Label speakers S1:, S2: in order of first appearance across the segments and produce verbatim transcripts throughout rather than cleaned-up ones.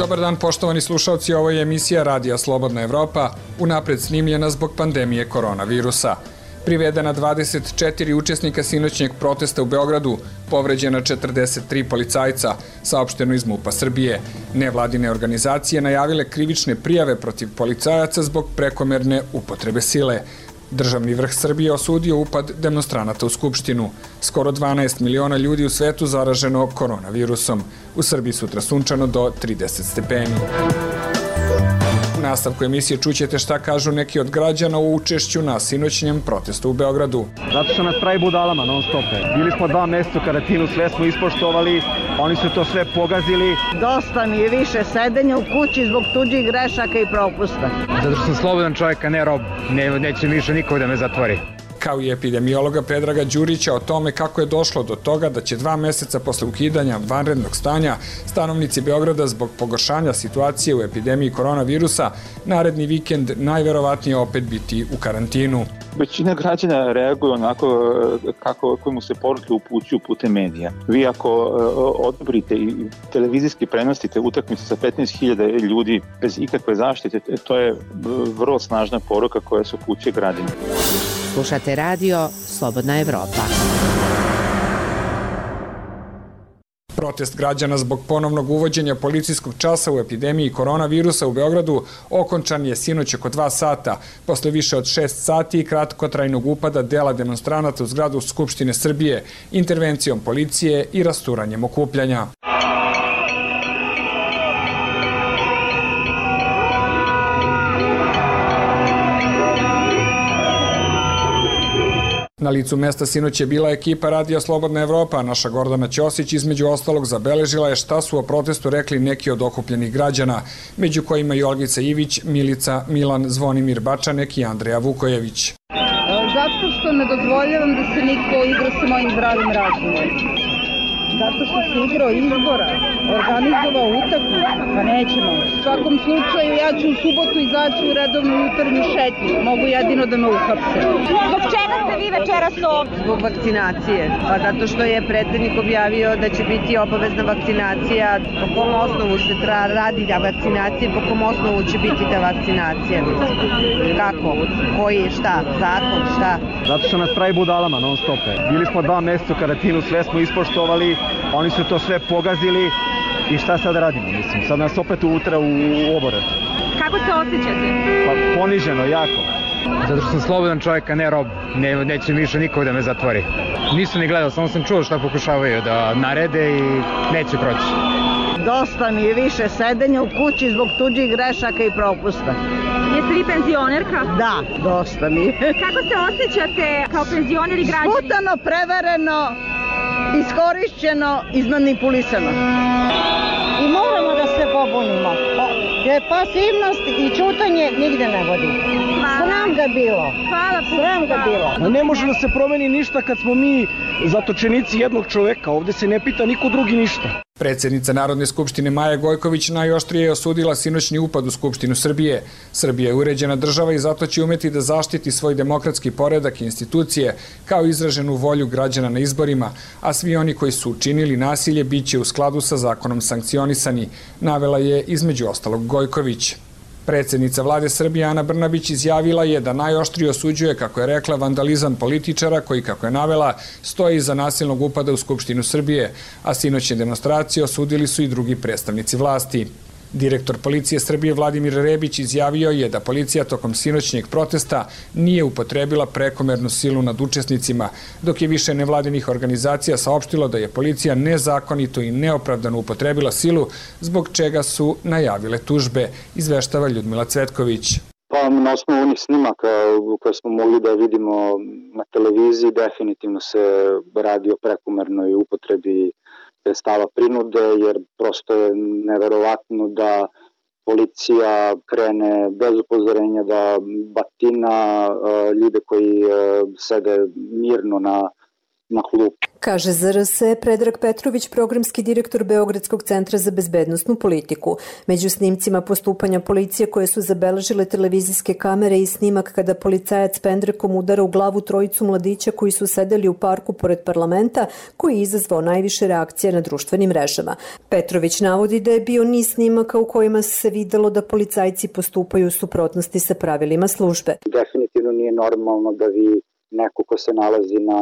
S1: Dobar dan poštovani slušalci, ovo je emisija Radija Slobodna Evropa, unapred snimljena zbog pandemije koronavirusa. Privedena dvadeset četiri učesnika sinoćnjeg protesta u Beogradu, povređena četrdeset tri policajca, saopšteno iz MUP-a Srbije. Nevladine organizacije najavile krivične prijave protiv policajaca zbog prekomerne upotrebe sile. Državni vrh Srbije osudio upad demonstranata u Skupštinu. Skoro dvanaest miliona ljudi u svetu zaraženo koronavirusom. U Srbiji sutra sunčano do trideset stepeni. U nastavku emisije čućete šta kažu neki od građana u učešću na sinoćnjem protestu u Beogradu.
S2: Zato što nas pravi budalama non stope. Bili smo dva meseca u karantinu, sve smo ispoštovali, oni su to sve pogazili.
S3: Dosta mi je više sedenja u kući zbog tuđih grešaka i propusta.
S2: Zato što sam slobodan čovjek, a ne rob. Ne, neće više niko da me zatvori.
S1: Kao i epidemiologa Predraga Đurića o tome kako je došlo do toga da će dva meseca posle ukidanja vanrednog stanja stanovnici Beograda zbog pogoršanja situacije u epidemiji koronavirusa naredni vikend najverovatnije opet biti u karantinu.
S4: Većina građana reaguje onako kako, kako mu se poruke upućuju putem medija. Vi ako odobrite i televizijski prenosite utakmice sa petnaest hiljada ljudi bez ikakve zaštite, to je vrlo snažna poruka koja se upućuje građanima.
S5: Slušate radio Slobodna Evropa.
S1: Protest građana zbog ponovnog uvođenja policijskog časa u epidemiji koronavirusa u Beogradu okončan je sinoć oko dva sata, posle više od šest sati i kratkotrajnog upada dela demonstranata u zgradu Skupštine Srbije, intervencijom policije i rasturanjem okupljanja. Na licu mesta sinoć je bila ekipa Radija Slobodna Evropa, a naša Gordana Ćosić između ostalog zabeležila je šta su o protestu rekli neki od okupljenih građana, među kojima i Olgica Ivić, Milica, Milan, Zvonimir Bačanek i Andreja Vukojević.
S3: Zato što ne dozvoljavam da se niko igra sa mojim zdravim razumom. Zato što se igrao izbora, organizovao utakmicu, pa nećemo. U svakom slučaju ja ću u subotu izaći u redovnu jutarnju šetnju. Mogu jedino da me uhapse.
S6: Zbog čega ste vi večeras ovdje?
S3: Zbog vakcinacije. Pa zato što je predsjednik objavio da će biti obavezna vakcinacija. Po kom osnovu se tra- radi da vakcinacije, po kom osnovu će biti ta vakcinacija. Kako? Koji, šta? Zakon, šta?
S2: Zato što nas pravi budalama non stope. Bili smo dva meseca u karantinu, sve smo ispoštovali, oni su to sve pogazili i šta sad radimo, mislim, sad nas opet utra u obore.
S6: Kako se osjećate?
S2: Pa poniženo, jako. Zato što sam slobodan čovjek, a ne rob. Ne, neće više niko da me zatvori. Nisam ni gledao, samo sam čuo šta pokušavaju da narede i neće proći.
S3: Dosta mi je više sedenja u kući zbog tuđih grešaka i propusta.
S6: Jeste vi penzionerka?
S3: Da, dosta mi je.
S6: Kako se osjećate kao penzioner i građani?
S3: Sputano, prevereno, iskorišćeno, izmanipulisano. I moramo da se pobunimo, jer pasivnost i ćutanje nigde ne vodi. Sram ga bilo.
S6: Hvala puno.
S3: Sram ga bilo.
S2: Ne može da se promeni ništa kad smo mi zatočenici jednog čoveka, ovde se ne pita niko drugi ništa.
S1: Predsjednica Narodne skupštine Maja Gojković najoštrije je osudila sinoćni upad u Skupštinu Srbije. Srbija je uređena država i zato će umeti da zaštiti svoj demokratski poredak i institucije kao izraženu volju građana na izborima, a svi oni koji su učinili nasilje bit će u skladu sa zakonom sankcionisani, navela je između ostalog Gojković. Predsjednica vlade Srbije Ana Brnabić izjavila je da najoštrije osuđuje, kako je rekla, vandalizam političara koji, kako je navela, stoji iza nasilnog upada u Skupštinu Srbije, a sinoćne demonstracije osudili su i drugi predstavnici vlasti. Direktor policije Srbije Vladimir Rebić izjavio je da policija tokom sinoćnjeg protesta nije upotrebila prekomernu silu nad učesnicima, dok je više nevladinih organizacija saopštilo da je policija nezakonito i neopravdano upotrebila silu, zbog čega su najavile tužbe, izveštava Ljudmila Cvetković.
S7: Pa na osnovu onih snimaka koje smo mogli da vidimo na televiziji, definitivno se radi o prekomernoj upotrebi sredstava prinude, jer prosto je neverovatno da policija krene bez upozorenja da batina ljude koji sede mirno na na klupu.
S8: Kaže Z R S Predrag Petrović, programski direktor Beogradskog centra za bezbednosnu politiku. Među snimcima postupanja policije koje su zabeležile televizijske kamere i snimak kada policajac pendrekom udara u glavu trojicu mladića koji su sedeli u parku pored parlamenta, koji je izazvao najviše reakcije na društvenim mrežama. Petrović navodi da je bio niz snimaka u kojima se videlo da policajci postupaju u suprotnosti sa pravilima službe.
S7: Definitivno nije normalno da vi neko ko se nalazi na,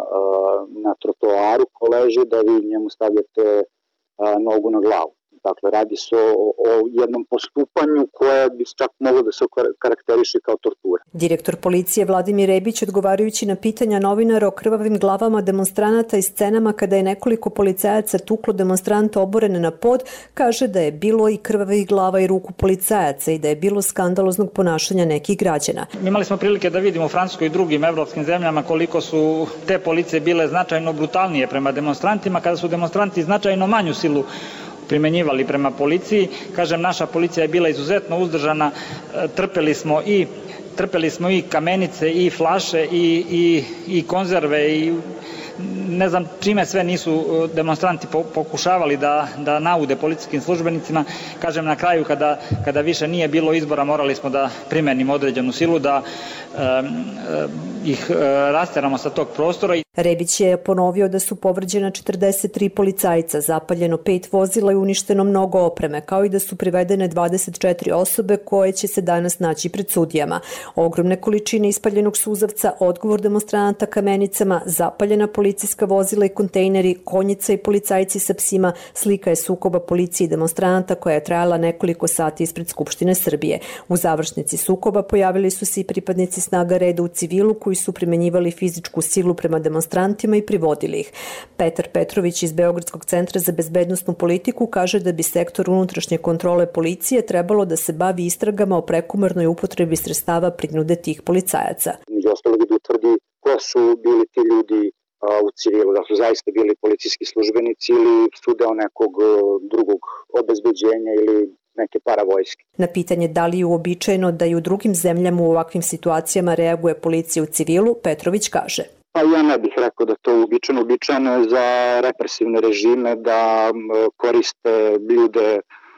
S7: na trotoaru, ko leži, da vi njemu stavljate nogu na glavu. Dakle, radi se o, o jednom postupanju koje bi čak moglo da se karakteriše kao tortura.
S8: Direktor policije Vladimir Rebić, odgovarajući na pitanja novinara o krvavim glavama demonstranata i scenama kada je nekoliko policajaca tuklo demonstranta oborene na pod, kaže da je bilo i krvavih glava i ruku policajaca i da je bilo skandaloznog ponašanja nekih građana.
S9: Imali smo prilike da vidimo u Francuskoj i drugim evropskim zemljama koliko su te policije bile značajno brutalnije prema demonstrantima, kada su demonstranti značajno manju silu primenjivali prema policiji. Kažem, naša policija je bila izuzetno uzdržana, trpeli smo i trpeli smo i kamenice i flaše i, i, i konzerve i ne znam čime sve nisu demonstranti pokušavali da, da naude policijskim službenicima. Kažem, na kraju kada, kada više nije bilo izbora, morali smo da primenimo određenu silu, da um, ih uh, rasteramo sa tog prostora.
S8: Rebić je ponovio da su povređena četrdeset tri policajca, zapaljeno pet vozila i uništeno mnogo opreme, kao i da su privedene dvadeset četiri osobe koje će se danas naći pred sudijama. Ogromne količine ispaljenog suzavca, odgovor demonstranata kamenicama, zapaljena policijska vozila i kontejneri, konjica i policajci sa psima, slika je sukoba policije i demonstranata koja je trajala nekoliko sati ispred Skupštine Srbije. U završnici sukoba pojavili su se i pripadnici snaga reda u civilu koji su primenjivali fizičku silu prema demonstrantima i privodili ih. Petar Petrović iz Beogradskog centra za bezbednosnu politiku kaže da bi sektor unutrašnje kontrole policije trebalo da se bavi istragama o prekomernoj upotrebi sredstava prinude tih policajaca.
S7: Među ostalog da utvrdi ko su bili ti ljudi u civilu, da su zaista bili policijski službenici ili su deo nekog drugog obezbeđenja ili neke paravojske.
S8: Na pitanje da li je uobičajeno da i u drugim zemljama u ovakvim situacijama reaguje policija u civilu, Petrović kaže:
S7: Pa ja ne bih rekao da to uobičajeno. Uobičajeno je za represivne režime da koriste ljude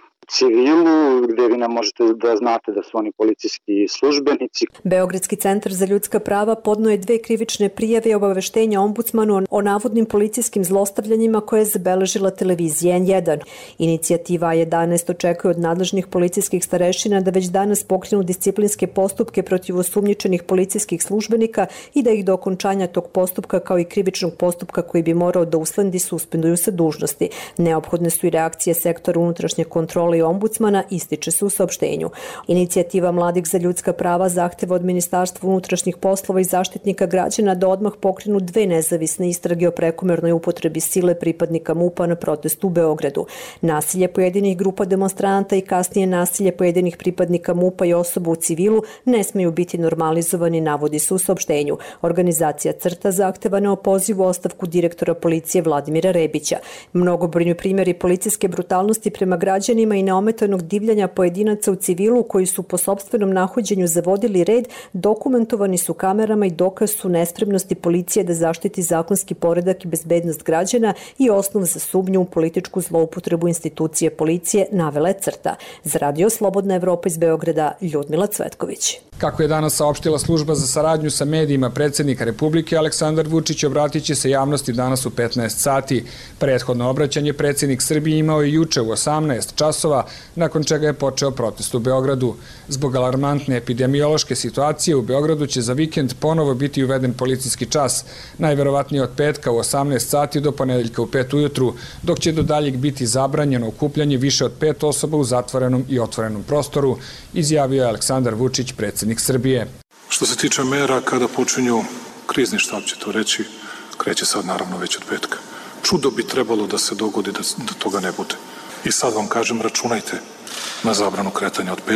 S7: civilu, gde vi ne možete da znate da su oni policijski službenici.
S8: Beogradski centar za ljudska prava podneo je dve krivične prijave i obaveštenja ombudsmanu o navodnim policijskim zlostavljanjima koje je zabeležila televizija N jedan. Inicijativa A jedanaest očekuje od nadležnih policijskih starešina da već danas pokrenu disciplinske postupke protiv osumnjičenih policijskih službenika i da ih do okončanja tog postupka kao i krivičnog postupka koji bi morao da usledi suspenduju sa dužnosti. Neophodne su i reakcije sektora unutrašnje kontrole i ombudsmana, ističe se u saopštenju. Inicijativa Mladih za ljudska prava zahteva od Ministarstva unutrašnjih poslova i Zaštitnika građana da odmah pokrenu dve nezavisne istrage o prekomernoj upotrebi sile pripadnika MUP-a na protestu u Beogradu. Nasilje pojedinih grupa demonstranata i kasnije nasilje pojedinih pripadnika MUP-a i osoba u civilu ne smeju biti normalizovani, navodi se u saopštenju. Organizacija CRTA zahteva neopozivu ostavku direktora policije Vladimira Rebića. Mnogobrojni primjeri policijske brutalnosti prema građanima i neometanog divljanja pojedinaca u civilu koji su po sopstvenom nahođenju zavodili red dokumentovani su kamerama i dokaz su nespremnosti policije da zaštiti zakonski poredak i bezbednost građana i osnov za sumnju u političku zloupotrebu institucije policije, navela je CRTA. Za Radio Slobodna Evropa iz Beograda, Ljudmila Cvetković.
S1: Kako je danas saopštila služba za saradnju sa medijima predsjednika Republike, Aleksandar Vučić obratit će se javnosti danas u petnaest sati. Prethodno obraćanje predsjednik Srbije imao je juče u osamnaest časova, nakon čega je počeo protest u Beogradu. Zbog alarmantne epidemiološke situacije u Beogradu će za vikend ponovo biti uveden policijski čas, najverovatnije od petka u osamnaest sati do ponedeljka u pet ujutru, dok će do daljeg biti zabranjeno okupljanje više od pet osoba u zatvorenom i otvorenom prostoru, izjavio je Aleksandar Vučić, predsjednik Srbije.
S10: Što se tiče mera, kada počinju krizni štab će to reći, kreće sad naravno već od petka. Čudo bi trebalo da se dogodi da, da toga ne bude. I sad vam kažem, računajte na zabranu kretanja od petka.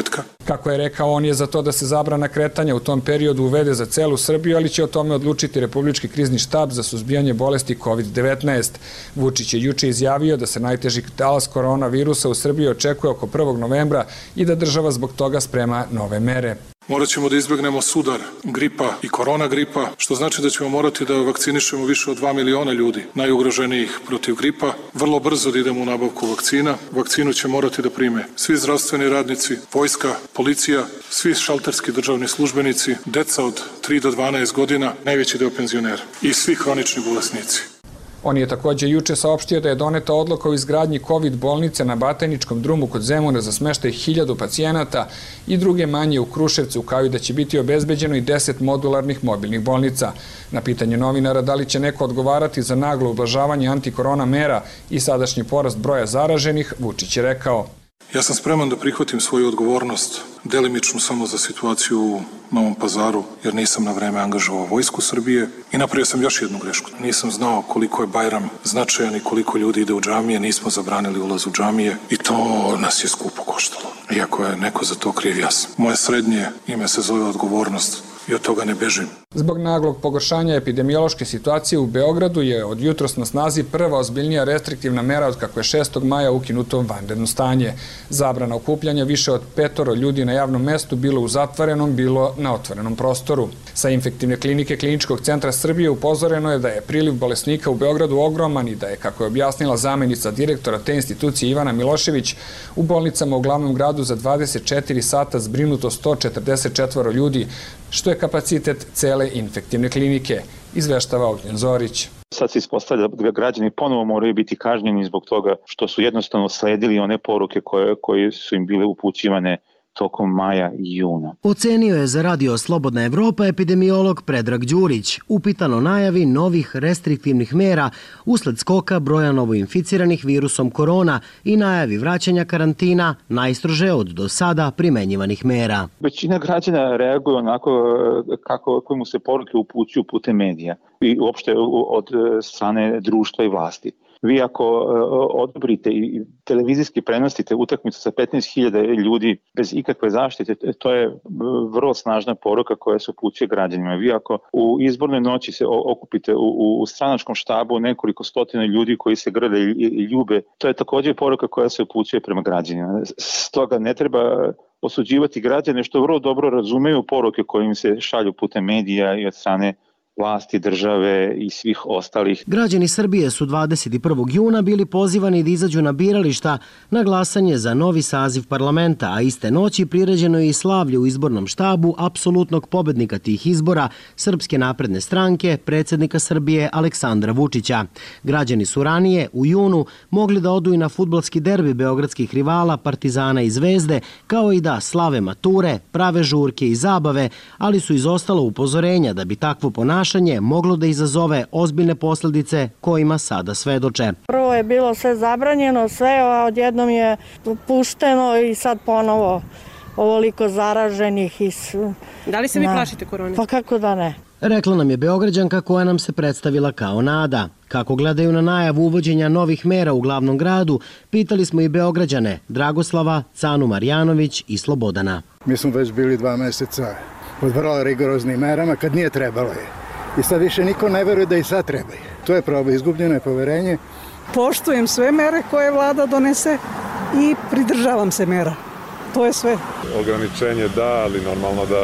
S1: Kako je rekao, on je za to da se zabrana kretanja u tom periodu uvede za celu Srbiju, ali će o tome odlučiti Republički krizni štab za suzbijanje bolesti kovid devetnaest. Vučić je juče izjavio da se najteži talas koronavirusa u Srbiji očekuje oko prvog novembra i da država zbog toga sprema nove mere.
S10: Morat ćemo da izbegnemo sudar gripa i korona gripa, što znači da ćemo morati da vakcinišemo više od dva miliona ljudi, najugroženijih protiv gripa. Vrlo brzo da idemo u nabavku vakcina. Vakcinu će morati da prime svi zdravstveni radnici, vojska, policija, svi šalterski državni službenici, deca od tri do dvanaest godina, najveći deo penzionera i svi hronični bolesnici.
S1: On je također juče saopštio da je doneta odluka o izgradnji kovid bolnice na Batajničkom drumu kod Zemuna za smeštaj hiljadu pacijenata i druge manje u Kruševcu, kao i da će biti obezbeđeno i deset modularnih mobilnih bolnica. Na pitanje novinara da li će neko odgovarati za naglo ublažavanje antikorona mera i sadašnji porast broja zaraženih, Vučić je rekao:
S10: Ja sam spreman da prihvatim svoju odgovornost, delimično samo za situaciju u Novom Pazaru, jer nisam na vreme angažovao Vojsku Srbije i napravio sam još jednu grešku. Nisam znao koliko je Bajram značajan i koliko ljudi ide u džamije, nismo zabranili ulaz u džamije i to nas je skupo koštalo. Iako je neko za to kriv, ja sam. Moje srednje ime se zove odgovornost i od toga ne bežim.
S1: Zbog naglog pogoršanja epidemiološke situacije u Beogradu je od jutros na snazi prva ozbiljnija restriktivna mera od kako je šestog maja ukinuto vanredno stanje. Zabrana okupljanja više od petoro ljudi na javnom mestu, bilo u zatvorenom, bilo na otvorenom prostoru. Sa infektivne klinike Kliničkog centra Srbije upozoreno je da je priliv bolesnika u Beogradu ogroman i da je, kako je objasnila zamenica direktora te institucije Ivana Milošević, u bolnicama u glavnom gradu za dvadeset četiri sata zbrinuto sto četrdeset četvoro ljudi, što je kapacitet cele infektivne klinike, izveštava Ognjen Zorić.
S4: Sad se ispostavlja da građani ponovo moraju biti kažnjeni zbog toga što su jednostavno sledili one poruke koje, koje su im bile upućivane tokom maja i juna.
S11: Ocenio je za Radio Slobodna Evropa epidemiolog Predrag Đurić, upitan o najavi novih restriktivnih mera usled skoka broja novoinficiranih virusom korona i najavi vraćanja karantina, najstrože od do sada primenjivanih mera.
S4: Većina građana reaguje onako kako, kako mu se poruke upućuju putem medija i uopšte od strane društva i vlasti. Vi ako odobrite i televizijski prenosite utakmicu sa petnaest hiljada ljudi bez ikakve zaštite, to je vrlo snažna poruka koja se upućuje građanima. Vi ako u izbornoj noći se okupite u, u stranačkom štabu nekoliko stotina ljudi koji se grle i ljube, to je također poruka koja se upućuje prema građanima. Stoga ne treba osuđivati građane što vrlo dobro razumeju poruke koje im se šalju putem medija i od strane vlasti, države i svih ostalih.
S11: Građani Srbije su dvadeset prvog juna bili pozivani da izađu na birališta na glasanje za novi saziv parlamenta, a iste noći priređeno je i slavlje u izbornom štabu apsolutnog pobednika tih izbora, Srpske napredne stranke, predsjednika Srbije Aleksandra Vučića. Građani su ranije, u junu, mogli da odu i na fudbalski derbi beogradskih rivala Partizana i Zvezde, kao i da slave mature, prave žurke i zabave, ali su izostalo upozorenja da bi takvo ponašanje moglo da izazove ozbiljne posljedice kojima sada svedoče.
S12: Prvo je bilo sve zabranjeno, sve, a odjednom je pušteno i sad ponovo ovoliko zaraženih. I
S13: da li se vi plašite korone?
S12: Pa kako da ne.
S11: Rekla nam je Beograđanka koja nam se predstavila kao nada. Kako gledaju na najavu uvođenja novih mera u glavnom gradu, pitali smo i Beograđane, Dragoslava, Canu Marjanović i Slobodana.
S14: Mi smo već bili dva meseca pod vrlo rigoroznim merama kad nije trebalo je. I sad više niko ne veruje da i sad trebaju. To je problem, izgubljeno je poverenje.
S15: Poštujem sve mere koje vlada donese i pridržavam se mera. To je sve.
S16: Ograničenje da, ali normalno da,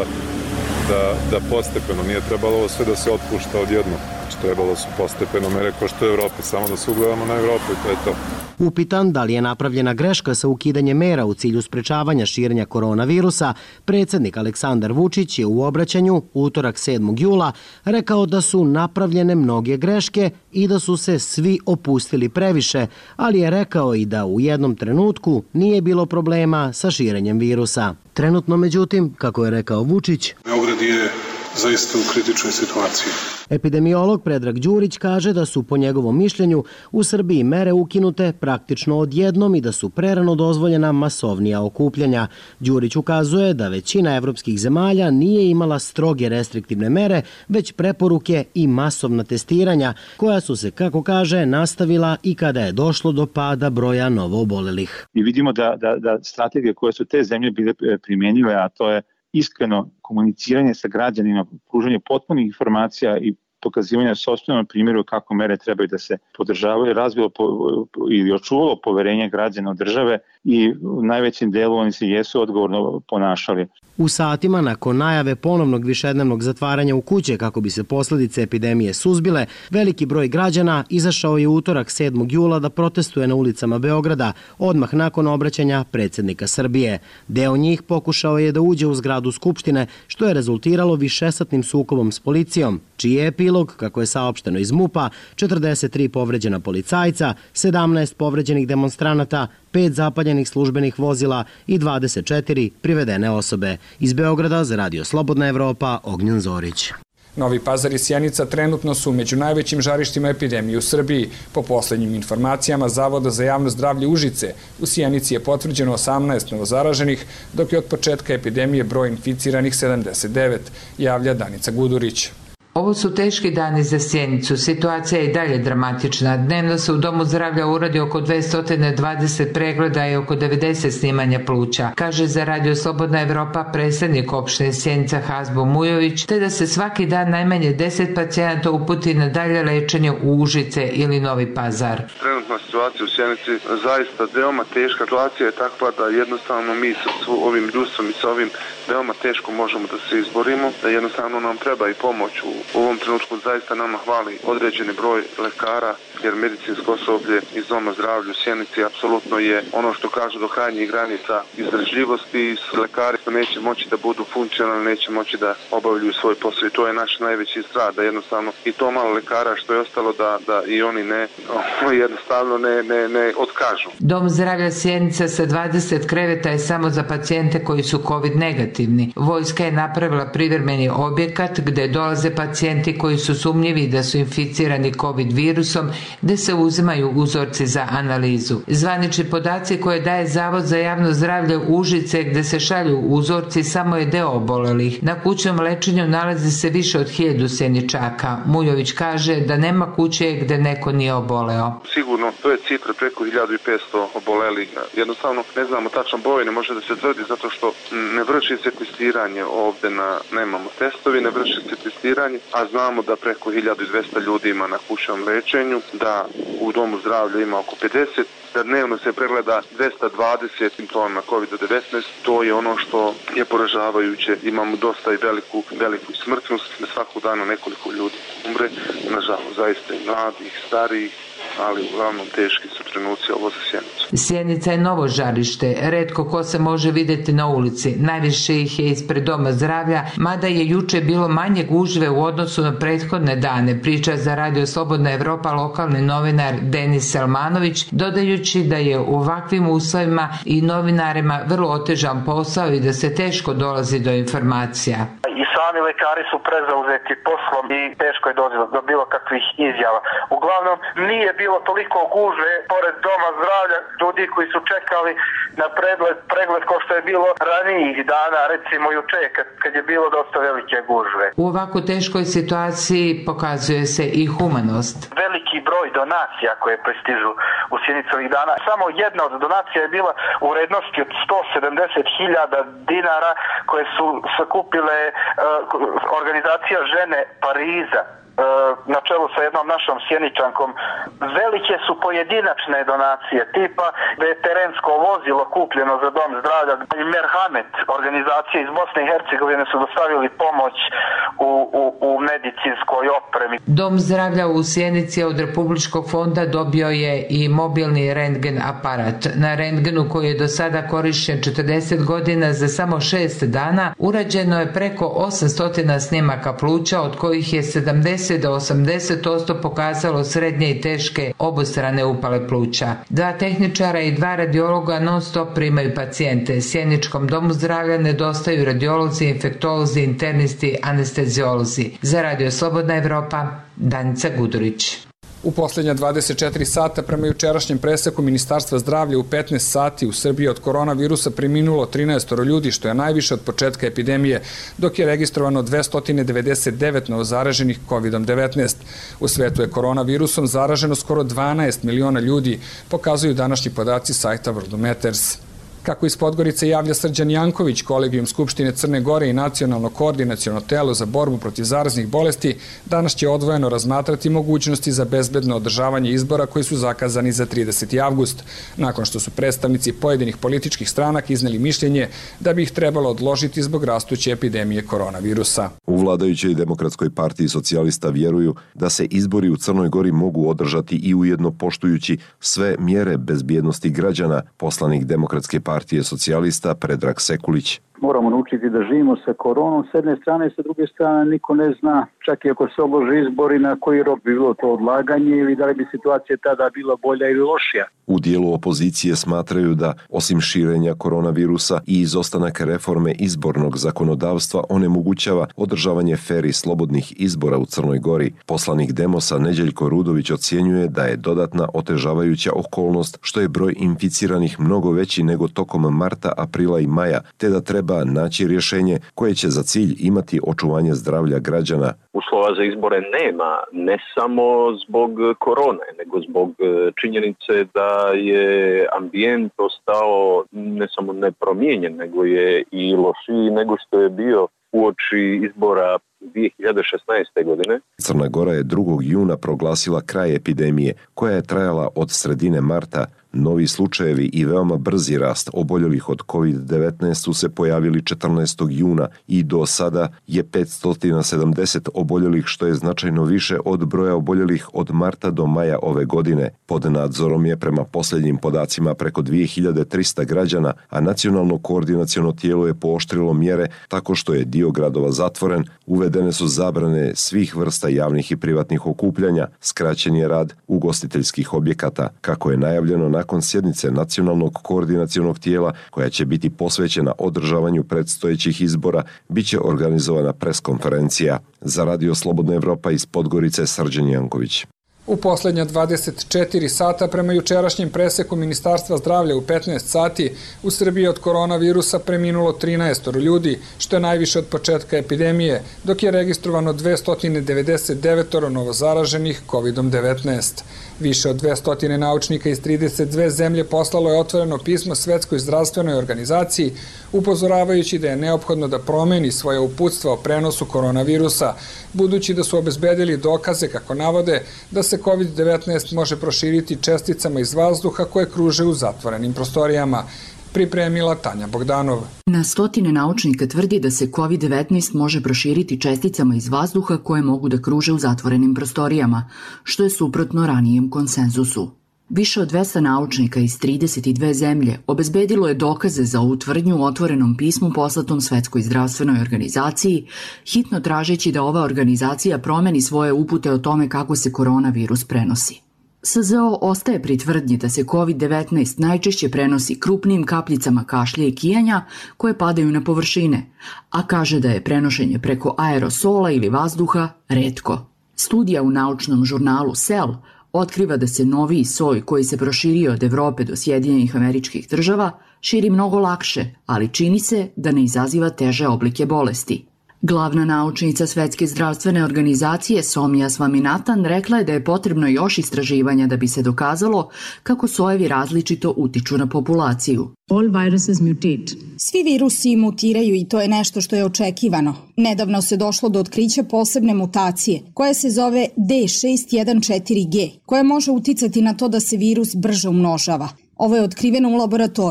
S16: da, da postepeno. Nije trebalo ovo sve da se otpušta odjednom. Trebalo su postepeno mere ko što je u Evropi, samo da se ugledamo na Evropu i to je to.
S11: Upitan da li je napravljena greška sa ukidanjem mera u cilju sprečavanja širenja koronavirusa, predsjednik Aleksandar Vučić je u obraćanju utorak sedmog jula rekao da su napravljene mnoge greške i da su se svi opustili previše, ali je rekao i da u jednom trenutku nije bilo problema sa širenjem virusa. Trenutno, međutim, kako je rekao Vučić,
S10: Beograd je zaista u kritičnoj situaciji.
S11: Epidemiolog Predrag Đurić kaže da su po njegovom mišljenju u Srbiji mere ukinute praktično odjednom i da su prerano dozvoljena masovnija okupljanja. Đurić ukazuje da većina evropskih zemalja nije imala stroge restriktivne mere, već preporuke i masovna testiranja, koja su se, kako kaže, nastavila i kada je došlo do pada broja novoobolelih.
S4: I vidimo da, da, da strategije koje su te zemlje bile primjenjive, a to je iskreno komuniciranje sa građanima, pružanje potpunih informacija i pokazivanje sopstvenom primjeru kako mere trebaju da se podržavaju, razvilo po, ili očuvalo poverenje građana od države i u najvećem delu oni se jesu odgovorno ponašali.
S11: U satima nakon najave ponovnog višednevnog zatvaranja u kuće kako bi se posljedice epidemije suzbile, veliki broj građana izašao je utorak sedmog jula da protestuje na ulicama Beograda, odmah nakon obraćanja predsjednika Srbije. Deo njih pokušao je da uđe u zgradu Skupštine, što je rezultiralo višesatnim sukobom s policijom, čiji je epilog, kako je saopšteno iz MUP-a, četrdeset tri povređena policajca, sedamnaest povređenih demonstranata, pet zapaljenih službenih vozila i dvadeset četiri privedene osobe. Iz Beograda za Radio Slobodna Evropa, Ognjen Zorić.
S1: Novi Pazar i Sjenica trenutno su među najvećim žarištima epidemije u Srbiji. Po poslednjim informacijama Zavoda za javno zdravlje Užice, u Sjenici je potvrđeno osamnaest novozaraženih, dok je od početka epidemije broj inficiranih sedamdeset devet, javlja Danica Gudurić.
S17: Ovo su teški dani za Sjenicu. Situacija je i dalje dramatična. Dnevno se u Domu zdravlja uradi oko dvesta dvadeset pregleda i oko devedeset snimanja pluća, kaže za Radio Slobodna Evropa predsjednik opštine Sjenica Hazbo Mujović, te da se svaki dan najmanje deset pacijenata uputi na dalje lečenje u Užice ili Novi Pazar.
S18: Trenutna situacija u Sjenici zaista veoma teška. Situacija je takva da jednostavno mi sa ovim ljudstvom i sa ovim veoma teško možemo da se izborimo, da jednostavno nam treba i pomoć. U ovom trenutku zaista nama hvali određeni broj lekara, jer medicinsko osoblje iz Doma zdravlja u Sjenici apsolutno je ono što kažu do krajnjih granica izdržljivosti. Lekari neće moći da budu funkcionalni, neće moći da obavljaju svoj posao i to je naš najveći strah, da jednostavno i to malo lekara što je ostalo da, da i oni ne jednostavno ne, ne, ne otkažu.
S17: Dom zdravlja Sjenica sa dvadeset kreveta je samo za pacijente koji su COVID negativni. Vojska je napravila privremeni objekat gde dolaze pacijenti koji su sumnjivi da su inficirani COVID virusom, gde se uzimaju uzorci za analizu. Zvanični podaci koje daje Zavod za javno zdravlje Užice, gde se šalju uzorci, samo je deo obolelih. Na kućnom lečenju nalazi se više od hiljadu Sjeničaka. Mujović kaže da nema kuće gde neko nije oboleo.
S18: Sigurno, to je cifra preko hiljadu petsto obolelih. Jednostavno, ne znamo tačan broj, ne može da se tvrdi zato što ne vrši se testiranje ovde, na, nemamo testovi, ne vrši se testiranje, a znamo da preko hiljadu dvesta ljudi ima na kućnom lečenju, da u Domu zdravlja ima oko pedeset, da dnevno se pregleda dvesta dvadeset simptoma kovid devetnaest, to je ono što je poražavajuće. Imamo dosta i veliku, veliku smrtnost, svaku danu nekoliko ljudi umre, nažalost, zaista i mladih, starijih, ali uglavnom teški su trenuci ovo za Sjenicu.
S17: Sjenica je novo žarište, retko ko se može videti na ulici, najviše ih je ispred Doma zdravlja, mada je juče bilo manje gužve u odnosu na prethodne dane, priča za Radio Slobodna Evropa lokalni novinar Denis Selmanović, dodajući da je u ovakvim uslovima i novinarima vrlo otežan posao i da se teško dolazi do informacija.
S19: I sami lekari su prezauzeti poslom i teško je doći do bilo kakvih izjava. Uglavnom, nije bilo toliko gužve pored Doma zdravlja, ljudi koji su čekali na pregled, pregled kao što je bilo ranijih dana, recimo juče kad, kad je bilo dosta velike gužve.
S17: U ovako teškoj situaciji pokazuje se i humanost.
S19: Veliki broj donacija koje pristižu u Sjenici ovih dana. Samo jedna od donacija je bila u vrednosti od sto sedamdeset hiljada dinara koje su sakupile uh, organizacija Žene Pariza na čelu sa jednom našom Sjeničankom. Velike su pojedinačne donacije, tipa da je terensko vozilo kupljeno za Dom zdravlja. Merhamet, organizacije iz Bosne i Hercegovine, su dostavili pomoć u, u, u medicinskoj opremi.
S17: Dom zdravlja u Sjenici od Republičkog fonda dobio je i mobilni rentgen aparat. Na rentgenu koji je do sada korišćen četrdeset godina za samo šest dana, urađeno je preko osamsto snimaka pluća, od kojih je sedamdeset šezdeset do osamdeset posto pokazalo srednje i teške obostrane upale pluća. Dva tehničara i dva radiologa non stop primaju pacijente. Sjeničkom domu zdravlja nedostaju radiolozi, infektolozi, internisti, anesteziolozi. Za Radio Slobodna Evropa, Danica Gudurić.
S1: U posljednja dvadeset četiri sata prema jučerašnjem preseku Ministarstva zdravlja u petnaest sati u Srbiji od koronavirusa preminulo trinaest ljudi, što je najviše od početka epidemije, dok je registrovano dvesta devedeset devet novozaraženih kovid devetnaest. U svetu je koronavirusom zaraženo skoro dvanaest miliona ljudi, pokazuju današnji podaci sajta World Matters. Kako iz Podgorice javlja Srđan Janković, kolegijum Skupštine Crne Gore i Nacionalno koordinaciono telo za borbu protiv zaraznih bolesti, danas će odvojeno razmatrati mogućnosti za bezbedno održavanje izbora koji su zakazani za trideseti avgust, nakon što su predstavnici pojedinih političkih stranaka izneli mišljenje da bi ih trebalo odložiti zbog rastuće epidemije koronavirusa.
S20: U vladajućoj Demokratskoj partiji socijalista vjeruju da se izbori u Crnoj Gori mogu održati i ujedno poštujući sve mjere bezbjednosti građana, poslanik Demokratske partije partije socijalista Predrag Sekulić.
S21: Moramo naučiti da živimo sa koronom s jedne strane, sa druge strane niko ne zna, čak i ako se odlože izbori, na koji rok bi bilo to odlaganje ili da li bi situacija tada bila bolja ili lošija.
S20: U dijelu opozicije smatraju da, osim širenja koronavirusa i izostanak reforme izbornog zakonodavstva, onemogućava održavanje fer i slobodnih izbora u Crnoj Gori. Poslanik Demosa Neđeljko Rudović ocjenjuje da je dodatna otežavajuća okolnost što je broj inficiranih mnogo veći nego tokom marta, aprila i maja, te da treba naći rješenje koje će za cilj imati očuvanje zdravlja građana.
S22: Uslova za izbore nema, ne samo zbog korone, nego zbog činjenice da je ambijent ostao ne samo nepromijenjen, nego je i lošiji nego što je bio uoči izbora dvije hiljade šesnaeste. godine.
S20: Crna Gora je drugog juna proglasila kraj epidemije, koja je trajala od sredine marta. Novi slučajevi i veoma brzi rast oboljelih od kovid devetnaest su se pojavili četrnaestog juna i do sada je petsto sedamdeset oboljelih, što je značajno više od broja oboljelih od marta do maja ove godine. Pod nadzorom je prema posljednjim podacima preko dvije hiljade trista građana, a nacionalno koordinaciono tijelo je pooštrilo mjere tako što je dio gradova zatvoren, uvedene su zabrane svih vrsta javnih i privatnih okupljanja, skraćen je rad ugostiteljskih objekata, kako je najavljeno na Nakon sjednice Nacionalnog koordinacionog tijela, koja će biti posvećena održavanju predstojećih izbora, bit će organizovana preskonferencija. Za Radio Slobodna Evropa iz Podgorice, Srđan Janković.
S1: U posljednja dvadeset četiri sata prema jučerašnjem preseku Ministarstva zdravlja u petnaest sati u Srbiji od koronavirusa preminulo trinaest ljudi, što je najviše od početka epidemije, dok je registrovano dvesta devedeset devet novozaraženih kovid devetnaest. Više od dvesta naučnika iz trideset dve zemlje poslalo je otvoreno pismo Svetskoj zdravstvenoj organizaciji, upozoravajući da je neophodno da promeni svoje uputstva o prenosu koronavirusa, budući da su obezbedili dokaze, kako navode, da se kovid devetnaest može proširiti česticama iz vazduha koje kruže u zatvorenim prostorijama. Pripremila Tanja Bogdanov.
S23: Na stotine naučnika tvrdi da se kovid devetnaest može proširiti česticama iz vazduha koje mogu da kruže u zatvorenim prostorijama, što je suprotno ranijem konsenzusu. Više od dvesta naučnika iz trideset dve zemlje obezbedilo je dokaze za ovu tvrdnju u otvorenom pismu poslatom Svetskoj zdravstvenoj organizaciji, hitno tražeći da ova organizacija promeni svoje upute o tome kako se koronavirus prenosi. S Z O ostaje pri tvrdnji da se kovid devetnaest najčešće prenosi krupnim kapljicama kašlja i kijanja koje padaju na površine, a kaže da je prenošenje preko aerosola ili vazduha retko. Studija u naučnom žurnalu Cell otkriva da se noviji soj koji se proširio od Evrope do Sjedinjenih Američkih Država širi mnogo lakše, ali čini se da ne izaziva teže oblike bolesti. Glavna naučnica Svetske zdravstvene organizacije Somija Svaminathan rekla je da je potrebno još istraživanja da bi se dokazalo kako sojevi različito utiču na populaciju.
S24: All viruses mutate.
S25: Svi virusi mutiraju i to je nešto što je očekivano. Nedavno se došlo do otkrića posebne mutacije koja se zove D šest jedan četiri G, koja može uticati na to da se virus brže umnožava. Ovo je otkriveno u laboratoriji.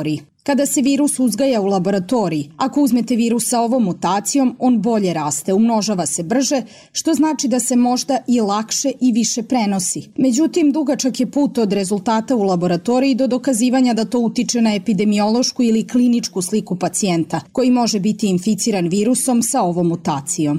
S25: Kada se virus uzgaja u laboratoriji, ako uzmete virus sa ovom mutacijom, on bolje raste, umnožava se brže, što znači da se možda i lakše i više prenosi. Međutim, dugačak je put od rezultata u laboratoriji do dokazivanja da to utiče na epidemiološku ili kliničku sliku pacijenta, koji može biti inficiran virusom sa ovom mutacijom.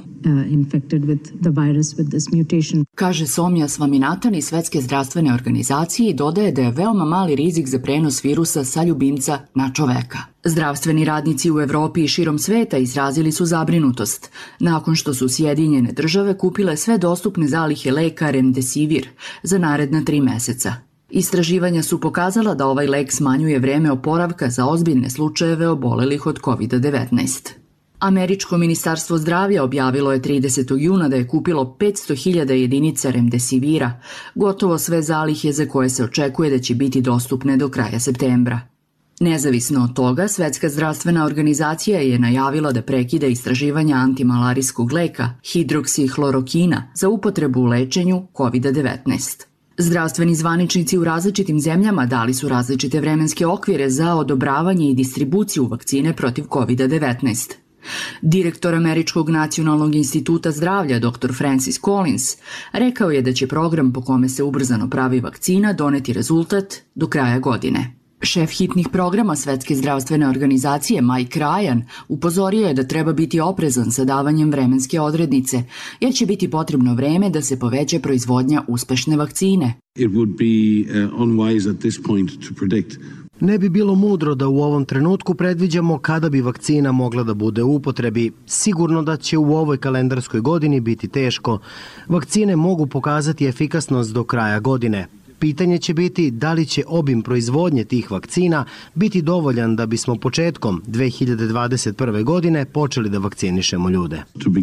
S23: Kaže Somija Svaminathan iz Svetske zdravstvene organizacije i dodaje da je veoma mali rizik za prenos virusa sa ljubimca na čoveka. Zdravstveni radnici u Evropi i širom sveta izrazili su zabrinutost nakon što su Sjedinjene države kupile sve dostupne zalihe leka Remdesivir za naredna tri meseca. Istraživanja su pokazala da ovaj lek smanjuje vreme oporavka za ozbiljne slučajeve obolelih od kovid devetnaest. Američko ministarstvo zdravlja objavilo je tridesetog juna da je kupilo petsto hiljada jedinica Remdesivira, gotovo sve zalihe za koje se očekuje da će biti dostupne do kraja septembra. Nezavisno od toga, Svetska zdravstvena organizacija je najavila da prekida istraživanja antimalarijskog leka hidroksihlorokina za upotrebu u lečenju kovid devetnaest. Zdravstveni zvaničnici u različitim zemljama dali su različite vremenske okvire za odobravanje i distribuciju vakcine protiv kovid devetnaest. Direktor Američkog nacionalnog instituta zdravlja dr. Francis Collins rekao je da će program po kome se ubrzano pravi vakcina doneti rezultat do kraja godine. Šef hitnih programa Svetske zdravstvene organizacije Mike Ryan upozorio je da treba biti oprezan sa davanjem vremenske odrednice, jer će biti potrebno vreme da se poveća proizvodnja uspešne vakcine.
S2: It would be uh, unwise at this point to predict.
S11: Ne bi bilo mudro da u ovom trenutku predviđamo kada bi vakcina mogla da bude u upotrebi. Sigurno da će u ovoj kalendarskoj godini biti teško. Vakcine mogu pokazati efikasnost do kraja godine. Pitanje će biti da li će obim proizvodnje tih vakcina biti dovoljan da bismo početkom dve hiljade dvadeset prve. godine počeli da vakcinišemo ljude.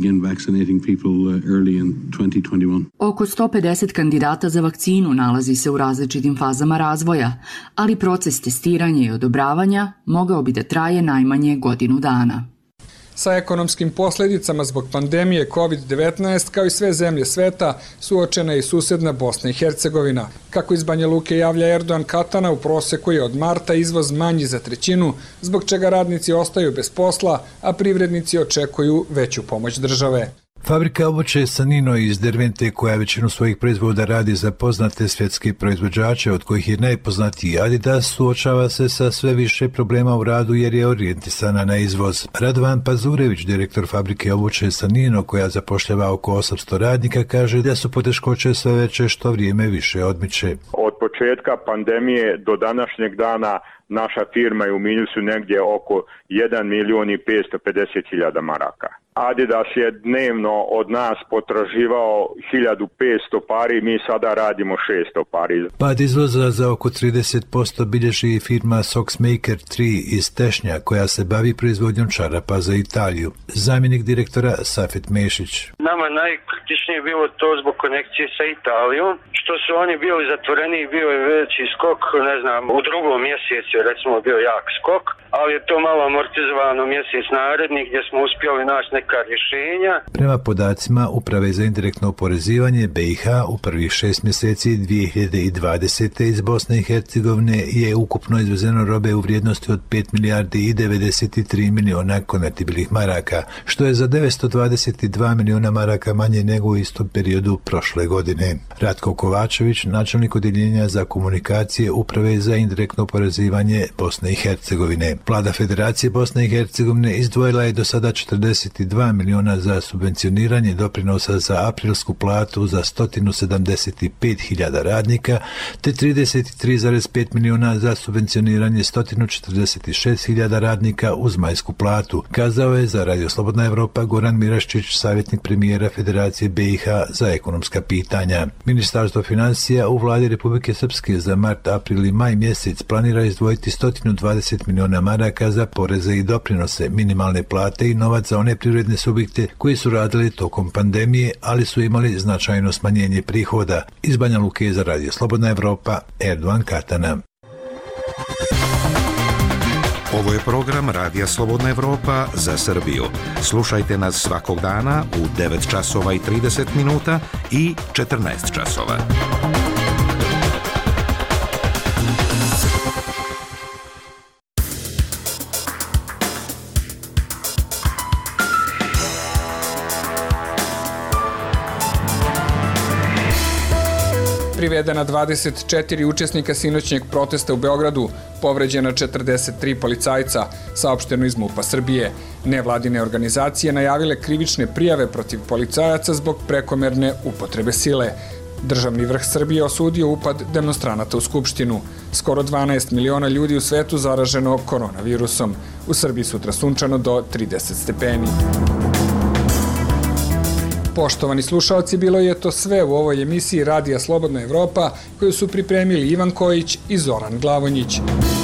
S23: Oko sto pedeset kandidata za vakcinu nalazi se u različitim fazama razvoja, ali proces testiranja i odobravanja mogao bi da traje najmanje godinu dana.
S1: Sa ekonomskim posljedicama zbog pandemije kovid devetnaest, kao i sve zemlje sveta, suočena je i susedna Bosna i Hercegovina. Kako iz Banja Luke javlja Erdogan Katana, u proseku je od marta izvoz manji za trećinu, zbog čega radnici ostaju bez posla, a privrednici očekuju veću pomoć države.
S3: Fabrika obuće Sanino iz Dervente, koja većinu svojih proizvoda radi za poznate svjetske proizvođače, od kojih je najpoznatiji Adidas, suočava se sa sve više problema u radu jer je orijentisana na izvoz. Radovan Pazurević, direktor fabrike obuće Sanino, koja zapošljava oko osamsto radnika, kaže da su poteškoće sve veće što vrijeme više odmiče.
S5: Od početka pandemije do današnjeg dana naša firma je u minusu negdje oko jedan milion i petsto pedeset hiljada maraka. Adidas je dnevno od nas potraživao hiljadu petsto pari, mi sada radimo šesto pari.
S3: Pad izvoza za oko trideset posto bilježi i firma Socksmaker tri iz Tešnja, koja se bavi proizvodnjom čarapa za Italiju. Zamjenik direktora Safet Mešić.
S6: Nama najkritičnije je bilo to zbog konekcije sa Italijom, što su oni bili zatvoreni, bio je veći skok, ne znam, u drugom mjesecu recimo bio jak skok, ali je to malo amortizovano mjesec naredni gdje smo uspjeli naći neka rješenja.
S3: Prema podacima Uprave za indirektno oporezivanje B i H, u prvih šest mjeseci dvije hiljade dvadesete. iz Bosne i Hercegovine je ukupno izvezeno robe u vrijednosti od pet milijardi i devedeset tri miliona konvertibilnih maraka, što je za devetsto dvadeset dva miliona maraka manje nego u istom periodu prošle godine. Ratko Kovačević, načelnik odjeljenja za komunikacije Uprave za indirektno oporezivanje Bosne i Hercegovine. Vlada Federacije Bosne i Hercegovine izdvojila je do sada četrdeset dva miliona za subvencioniranje doprinosa za aprilsku platu za sto sedamdeset pet hiljada radnika, te trideset tri zarez pet miliona za subvencioniranje sto četrdeset šest hiljada radnika uz majsku platu, kazao je za Radio Slobodna Evropa Goran Miraščić, savjetnik premijera Federacije B i H za ekonomska pitanja. Ministarstvo financija u vladi Republike Srpske za mart, april i maj mjesec planira izdvojiti sto dvadeset miliona maraka za poreze i doprinose, minimalne plate i novac za one privredne subjekte koji su radili tokom pandemije, ali su imali značajno smanjenje prihoda. Iz Banja Luke za Radio Slobodna Evropa, Erdogan Katana.
S9: Ovo je program Radija Slobodna Evropa za Srbiju. Slušajte nas svakog dana u devet časova i trideset minuta i četrnaest časova.
S1: Privedena dvadeset četiri učesnika sinoćnjeg protesta u Beogradu, povređena četrdeset tri policajca, saopšteno iz MUP-a Srbije. Nevladine organizacije najavile krivične prijave protiv policajaca zbog prekomerne upotrebe sile. Državni vrh Srbije osudio upad demonstranata u Skupštinu. Skoro dvanaest miliona ljudi u svetu zaraženo koronavirusom. U Srbiji sutra sunčano do trideset stepeni. Poštovani slušalci, bilo je to sve u ovoj emisiji Radija Slobodna Evropa koju su pripremili Ivan Kojić i Zoran Glavonjić.